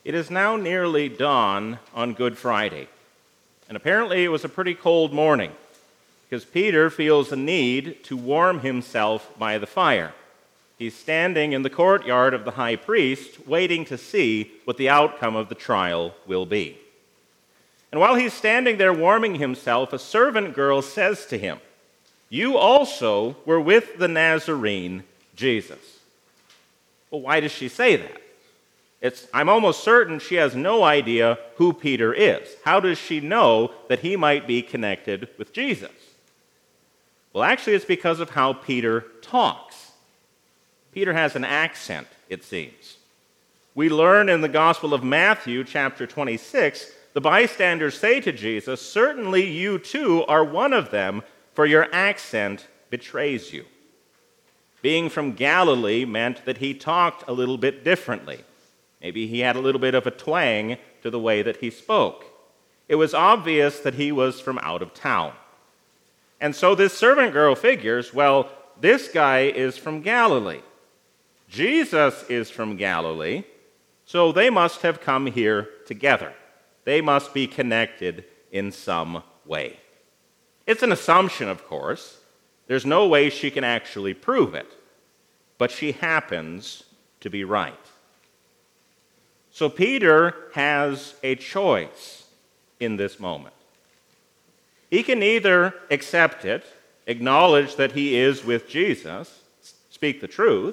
It is now nearly dawn on Good Friday, and apparently it was a pretty cold morning because Peter feels a need to warm himself by the fire. He's standing in the courtyard of the high priest, waiting to see what the outcome of the trial will be. And while he's standing there warming himself, a servant girl says to him, "You also were with the Nazarene, Jesus." Well, why does she say that? I'm almost certain she has no idea who Peter is. How does she know that he might be connected with Jesus? Well, actually, it's because of how Peter talks. Peter has an accent, it seems. We learn in the Gospel of Matthew, chapter 26, the bystanders say to Jesus, "Certainly you too are one of them, for your accent betrays you." Being from Galilee meant that he talked a little bit differently. Maybe he had a little bit of a twang to the way that he spoke. It was obvious that he was from out of town. And so this servant girl figures, well, this guy is from Galilee. Jesus is from Galilee, so they must have come here together. They must be connected in some way. It's an assumption, of course. There's no way she can actually prove it. But she happens to be right. So Peter has a choice in this moment. He can either accept it, acknowledge that he is with Jesus, speak the truth,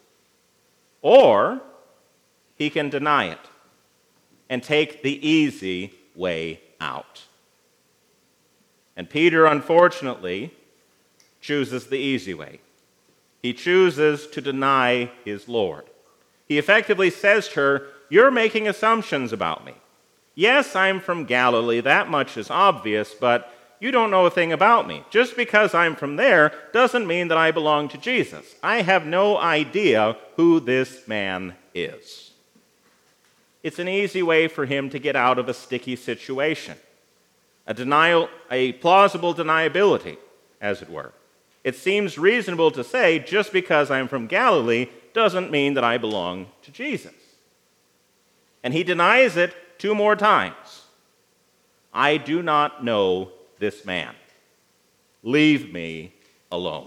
or he can deny it and take the easy way out. And Peter, unfortunately, chooses the easy way. He chooses to deny his Lord. He effectively says to her, "You're making assumptions about me. Yes, I'm from Galilee, that much is obvious, but you don't know a thing about me. Just because I'm from there doesn't mean that I belong to Jesus. I have no idea who this man is." It's an easy way for him to get out of a sticky situation. A plausible deniability, as it were. It seems reasonable to say, just because I'm from Galilee doesn't mean that I belong to Jesus. And he denies it 2 more times. "I do not know this man. Leave me alone."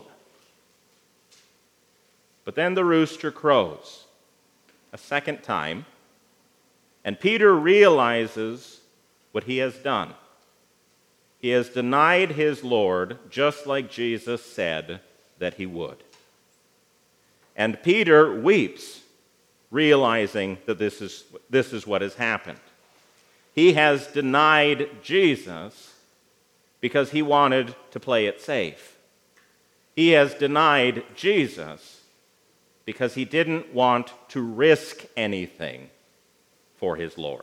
But then the rooster crows a second time, and Peter realizes what he has done. He has denied his Lord just like Jesus said that he would. And Peter weeps, realizing that this is what has happened. He has denied Jesus because he wanted to play it safe. He has denied Jesus because he didn't want to risk anything for his Lord.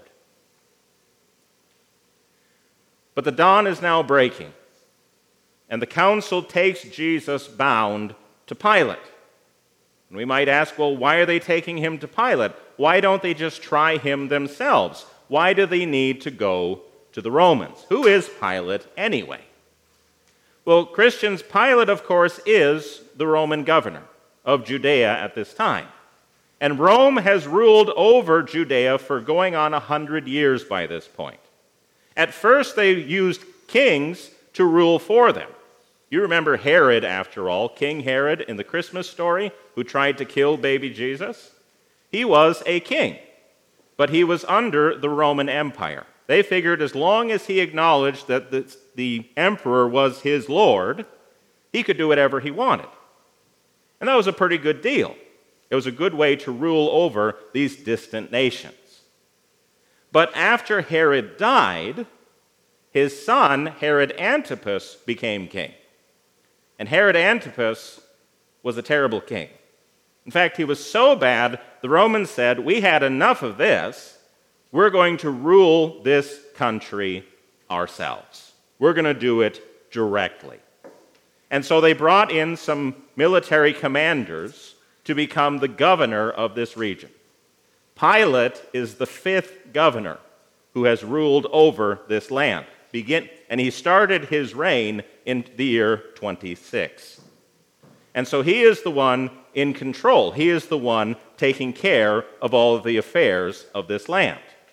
But the dawn is now breaking, and the council takes Jesus bound to Pilate. And we might ask, well, why are they taking him to Pilate? Why don't they just try him themselves? Why do they need to go to the Romans? Who is Pilate anyway? Well, Christians, Pilate, of course, is the Roman governor of Judea at this time. And Rome has ruled over Judea for going on 100 years by this point. At first, they used kings to rule for them. You remember Herod, after all, King Herod in the Christmas story, who tried to kill baby Jesus? He was a king, but he was under the Roman Empire. They figured as long as he acknowledged that the emperor was his lord, he could do whatever he wanted. And that was a pretty good deal. It was a good way to rule over these distant nations. But after Herod died, his son, Herod Antipas, became king. And Herod Antipas was a terrible king. In fact, he was so bad, the Romans said, "We had enough of this. We're going to rule this country ourselves. We're going to do it directly." And so they brought in some military commanders to become the governor of this region. Pilate is the 5th governor who has ruled over this land. And he started his reign in the year 26. And so he is the one in control. He is the one taking care of all of the affairs of this land.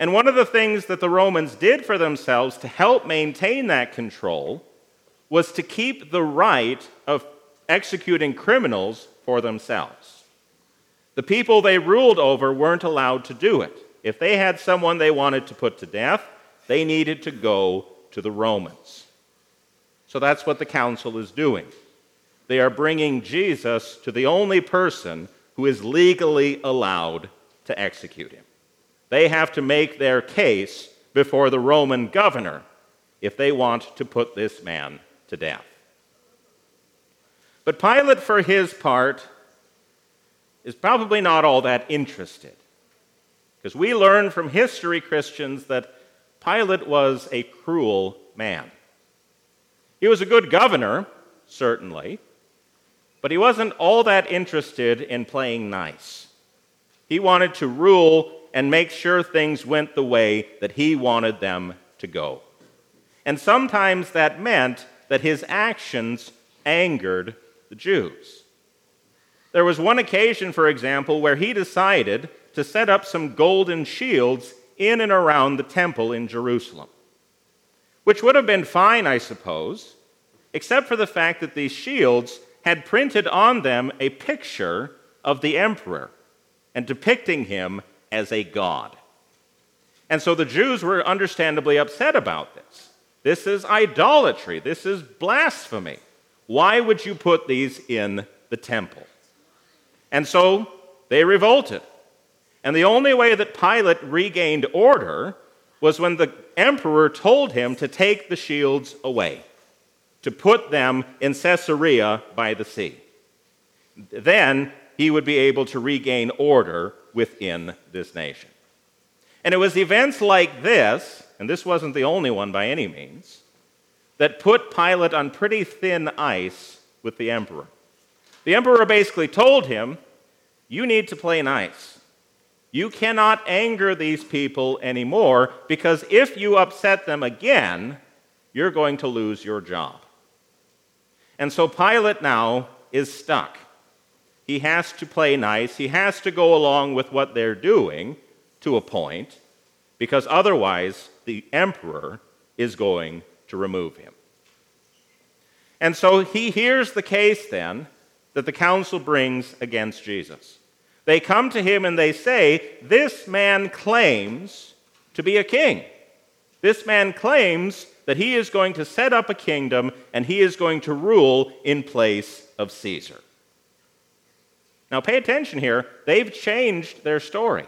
And one of the things that the Romans did for themselves to help maintain that control was to keep the right of executing criminals for themselves. The people they ruled over weren't allowed to do it. If they had someone they wanted to put to death, they needed to go to the Romans. So that's what the council is doing. They are bringing Jesus to the only person who is legally allowed to execute him. They have to make their case before the Roman governor if they want to put this man to death. But Pilate, for his part, is probably not all that interested. Because we learn from history, Christians, that Pilate was a cruel man. He was a good governor, certainly, but he wasn't all that interested in playing nice. He wanted to rule and make sure things went the way that he wanted them to go. And sometimes that meant that his actions angered the Jews. There was one occasion, for example, where he decided to set up some golden shields in and around the temple in Jerusalem, which would have been fine, I suppose, except for the fact that these shields had printed on them a picture of the emperor and depicting him as a god. And so the Jews were understandably upset about this. This is idolatry. This is blasphemy. Why would you put these in the temple? And so they revolted. And the only way that Pilate regained order was when the emperor told him to take the shields away, to put them in Caesarea by the sea. Then he would be able to regain order within this nation. And it was events like this, and this wasn't the only one by any means, that put Pilate on pretty thin ice with the emperor. The emperor basically told him, you need to play nice. You cannot anger these people anymore, because if you upset them again, you're going to lose your job. And so Pilate now is stuck. He has to play nice. He has to go along with what they're doing to a point, because otherwise the emperor is going to remove him. And so he hears the case then that the council brings against Jesus. They come to him and they say, this man claims to be a king. This man claims that he is going to set up a kingdom and he is going to rule in place of Caesar. Now pay attention here. They've changed their story.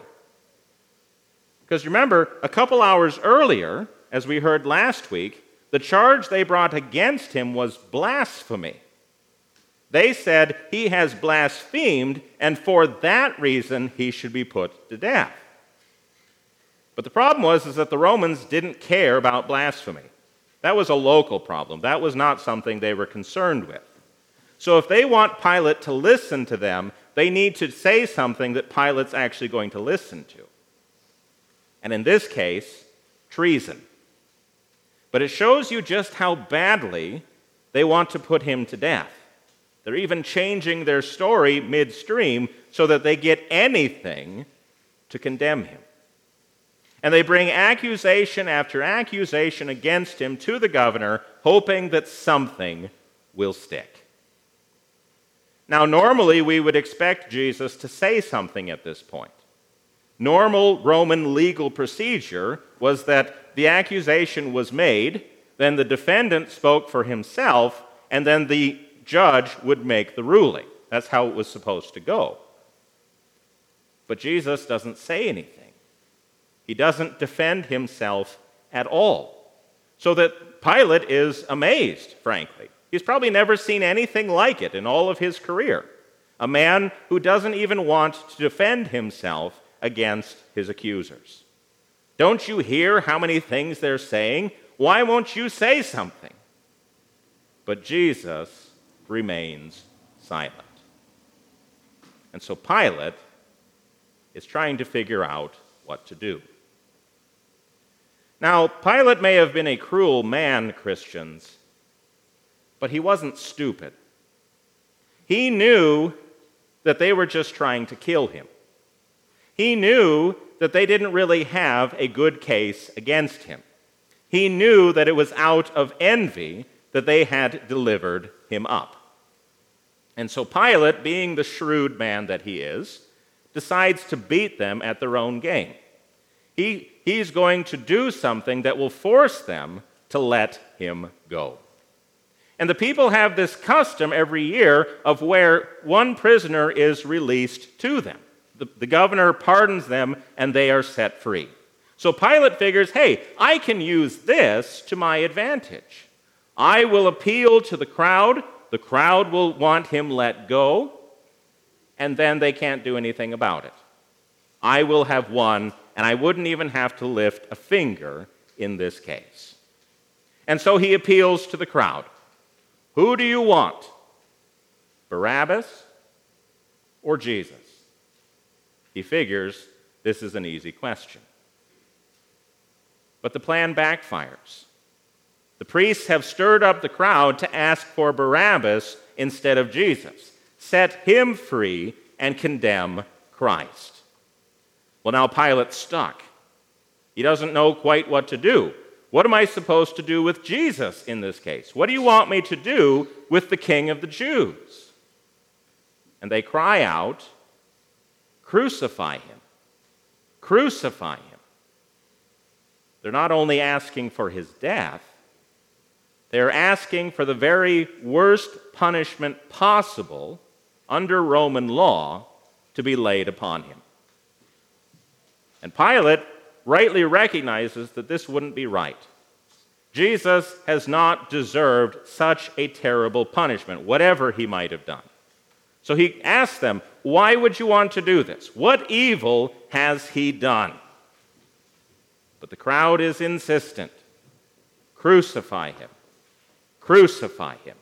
Because remember, a couple hours earlier, as we heard last week, the charge they brought against him was blasphemy. They said he has blasphemed, and for that reason he should be put to death. But the problem was that the Romans didn't care about blasphemy. That was a local problem. That was not something they were concerned with. So if they want Pilate to listen to them, they need to say something that Pilate's actually going to listen to. And in this case, treason. But it shows you just how badly they want to put him to death. They're even changing their story midstream so that they get anything to condemn him. And they bring accusation after accusation against him to the governor, hoping that something will stick. Now, normally we would expect Jesus to say something at this point. Normal Roman legal procedure was that the accusation was made, then the defendant spoke for himself, and then the judge would make the ruling. That's how it was supposed to go. But Jesus doesn't say anything. He doesn't defend himself at all. So that Pilate is amazed, frankly. He's probably never seen anything like it in all of his career. A man who doesn't even want to defend himself against his accusers. Don't you hear how many things they're saying? Why won't you say something? But Jesus remains silent. And so Pilate is trying to figure out what to do. Now, Pilate may have been a cruel man, Christians, but he wasn't stupid. He knew that they were just trying to kill him. He knew that they didn't really have a good case against him. He knew that it was out of envy that they had delivered him up. And so Pilate, being the shrewd man that he is, decides to beat them at their own game. He's going to do something that will force them to let him go. And the people have this custom every year of where one prisoner is released to them. The governor pardons them and they are set free. So Pilate figures, hey, I can use this to my advantage. I will appeal to the crowd will want him let go, and then they can't do anything about it. I will have won, and I wouldn't even have to lift a finger in this case. And so he appeals to the crowd. Who do you want? Barabbas or Jesus? He figures this is an easy question. But the plan backfires. The priests have stirred up the crowd to ask for Barabbas instead of Jesus. Set him free and condemn Christ. Well, now Pilate's stuck. He doesn't know quite what to do. What am I supposed to do with Jesus in this case? What do you want me to do with the King of the Jews? And they cry out, crucify him. Crucify him. They're not only asking for his death, they're asking for the very worst punishment possible under Roman law to be laid upon him. And Pilate rightly recognizes that this wouldn't be right. Jesus has not deserved such a terrible punishment, whatever he might have done. So he asks them, why would you want to do this? What evil has he done? But the crowd is insistent. Crucify him. Crucify him.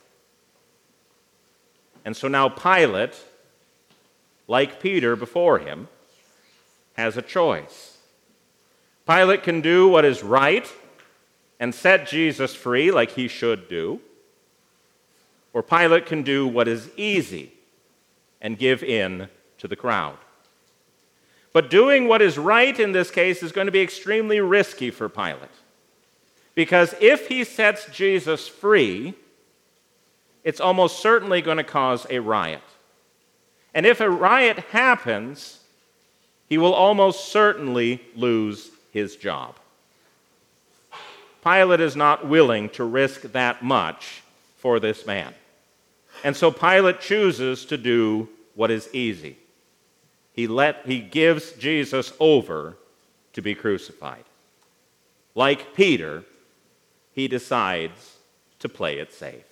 And so now Pilate, like Peter before him, has a choice. Pilate can do what is right and set Jesus free like he should do, or Pilate can do what is easy and give in to the crowd. But doing what is right in this case is going to be extremely risky for Pilate. Because if he sets Jesus free, it's almost certainly going to cause a riot. And if a riot happens, he will almost certainly lose his job. Pilate is not willing to risk that much for this man. And so Pilate chooses to do what is easy. He gives Jesus over to be crucified. Like Peter, he decides to play it safe.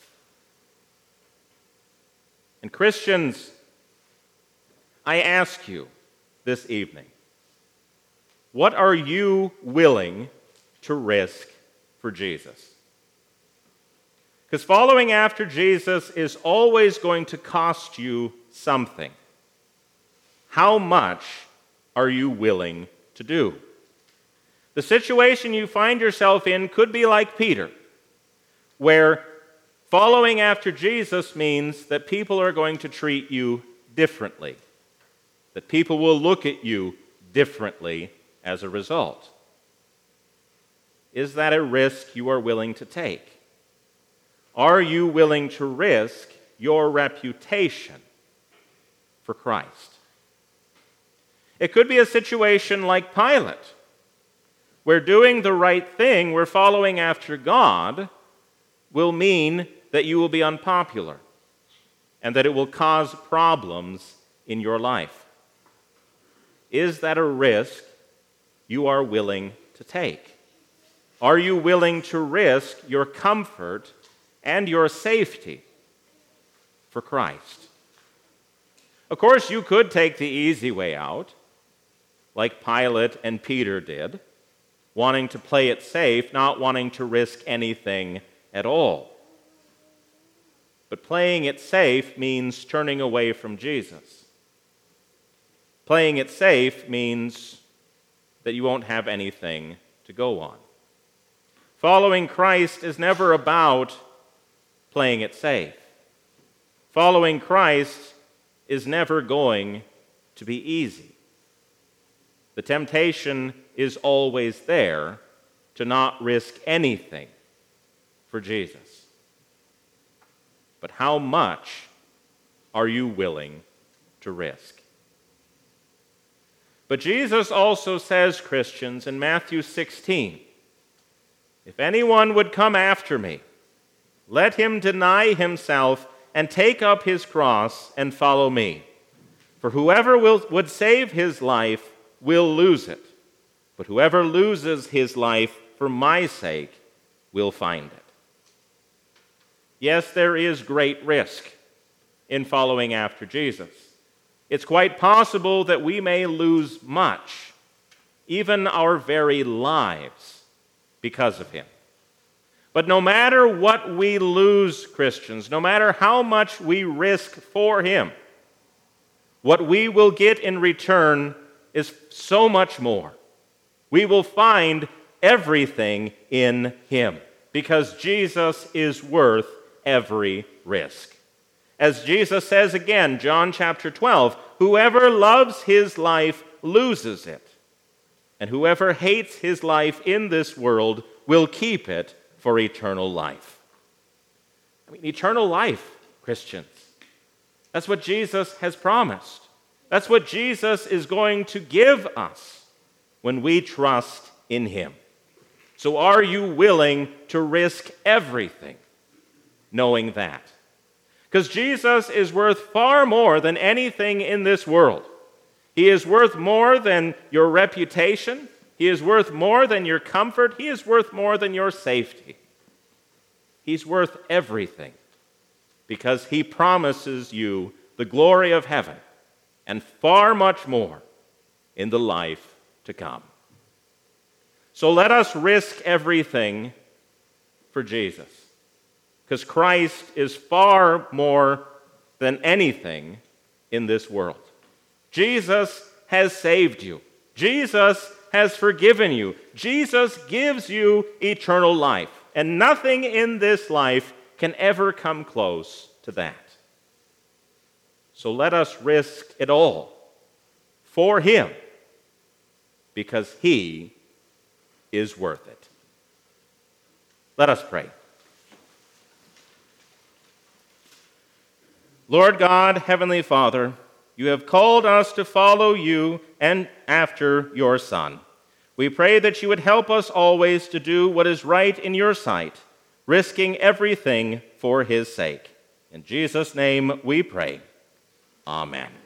And Christians, I ask you this evening, what are you willing to risk for Jesus? Because following after Jesus is always going to cost you something. How much are you willing to do? The situation you find yourself in could be like Peter, where following after Jesus means that people are going to treat you differently, that people will look at you differently as a result. Is that a risk you are willing to take? Are you willing to risk your reputation for Christ? It could be a situation like Pilate, where doing the right thing, where following after God, will mean that you will be unpopular and that it will cause problems in your life. Is that a risk you are willing to take? Are you willing to risk your comfort and your safety for Christ? Of course, you could take the easy way out, like Pilate and Peter did, wanting to play it safe, not wanting to risk anything at all. But playing it safe means turning away from Jesus. Playing it safe means that you won't have anything to go on. Following Christ is never about playing it safe. Following Christ is never going to be easy. The temptation is always there to not risk anything for Jesus. But how much are you willing to risk? But Jesus also says, Christians, in Matthew 16, if anyone would come after me, let him deny himself and take up his cross and follow me. For whoever would save his life will lose it, but whoever loses his life for my sake will find it. Yes, there is great risk in following after Jesus. It's quite possible that we may lose much, even our very lives, because of him. But no matter what we lose, Christians, no matter how much we risk for him, what we will get in return is so much more. We will find everything in him because Jesus is worth every risk. As Jesus says again, John chapter 12, whoever loves his life loses it, and whoever hates his life in this world will keep it for eternal life. I mean, eternal life, Christians. That's what Jesus has promised. That's what Jesus is going to give us when we trust in him. So are you willing to risk everything, knowing that? Because Jesus is worth far more than anything in this world. He is worth more than your reputation. He is worth more than your comfort. He is worth more than your safety. He's worth everything because he promises you the glory of heaven and far much more in the life to come. So let us risk everything for Jesus, because Christ is far more than anything in this world. Jesus has saved you. Jesus has forgiven you. Jesus gives you eternal life, and nothing in this life can ever come close to that. So let us risk it all for him, because he is worth it. Let us pray. Lord God, Heavenly Father, you have called us to follow you and after your Son. We pray that you would help us always to do what is right in your sight, risking everything for his sake. In Jesus' name we pray. Amen.